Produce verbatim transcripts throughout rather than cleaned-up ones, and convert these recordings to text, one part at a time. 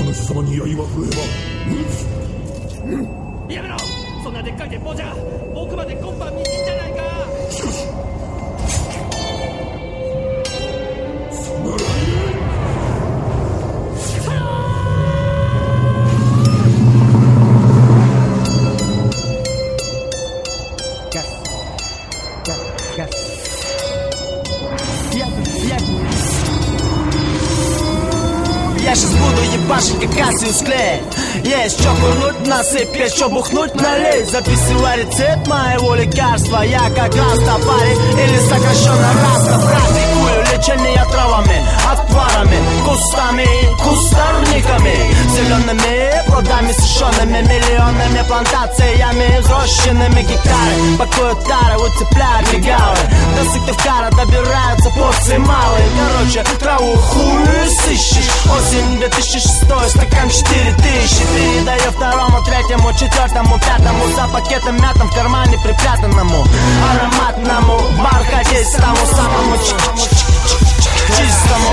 主様に刃振れば。 やめろ、そんなでっかい鉄砲じゃ奥まで今晩見にんじゃないか。 しかしそならね Я щас буду ебашить, как Кассиус Клей. Есть чё курнуть, насыпь, есть чё бухнуть, налей. Записывай рецепт моего лекарства. Я как раз топарик или сокращенно раста. Практикую лечение травами, отварами, кустами и кустарниками, зелеными плодами сушеными, миллионными плантациями, взросшенными гектары. Пакуют тары, уцепляют легавы. До Сыктывкара добираются порции малые. Короче, траву хуй сыщешь. Осень две тысячи шестой, стакан четыре тысячи. Передаю второму, третьему, четвертому, пятому. За пакетом мятым в кармане припрятанному, ароматному, бархатистому, самому чистому.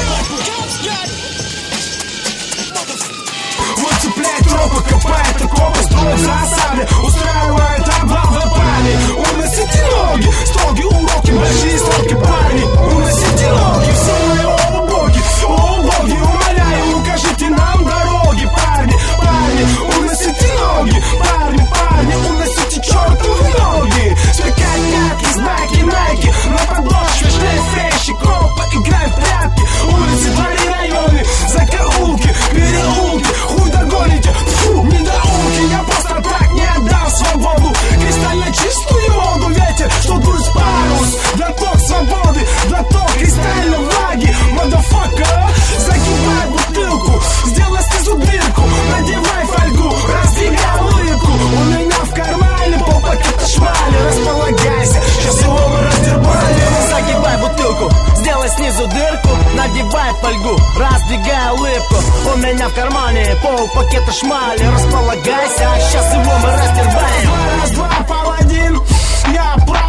Вот цепляет тропы, копает окопы, строит засады, устраивает обвал в опале. Уносите ноги, строгие уроки, большие строки, парни. Уносите ноги, все мои о боги, о боги, умоляю, укажите нам дороги, парни, парни. Уносите ноги, парни, парни, уносите чертовы ноги. Сверкают пятки, знаки, найки, на подошве шлейф фрещи, копы играют в прятки. Улицы, дворы, районы, закоулки, переулки, хуй догоните, фу, недоумки. Я просто так не отдам свободу, кристально чистую воду, ветер, что дует с парус. Глоток свободы, глоток кристальной влаги, motherfucker. Загибай бутылку, сделай снизу дырку, надевай фольгу, раздвигай улыбку. У меня в кармане полпакета шмали, располагайся, сейчас его мы раздербаним. Загибай бутылку, сделай снизу дырку, надевай фольгу, раздвигай улыбку. У меня в кармане пол пакета шмали, располагайся, сейчас его мы раздербаним. Раз, два, паладин, я прав.